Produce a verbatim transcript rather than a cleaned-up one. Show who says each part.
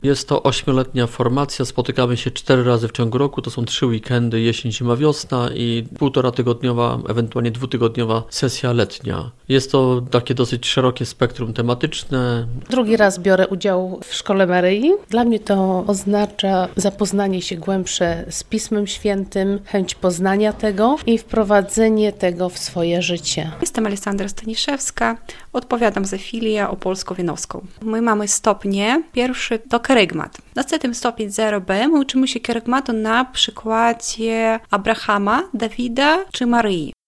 Speaker 1: Jest to ośmioletnia formacja, spotykamy się cztery razy w ciągu roku, to są trzy weekendy, jesień, zima, wiosna i półtora tygodniowa, ewentualnie dwutygodniowa sesja letnia. Jest to takie dosyć szerokie spektrum tematyczne.
Speaker 2: Drugi raz biorę udział w Szkole Maryi. Dla mnie to oznacza zapoznanie się głębsze z Pismem Świętym, chęć poznania tego i wprowadzenie tego w swoje życie.
Speaker 3: Jestem Aleksandra Staniszewska, odpowiadam za filię opolsko-wienowską. My mamy stopnie, pierwszy to kerygmat. Następny stopień zero B, my uczymy się kerygmatu na przykładzie Abrahama, Dawida czy Maryi.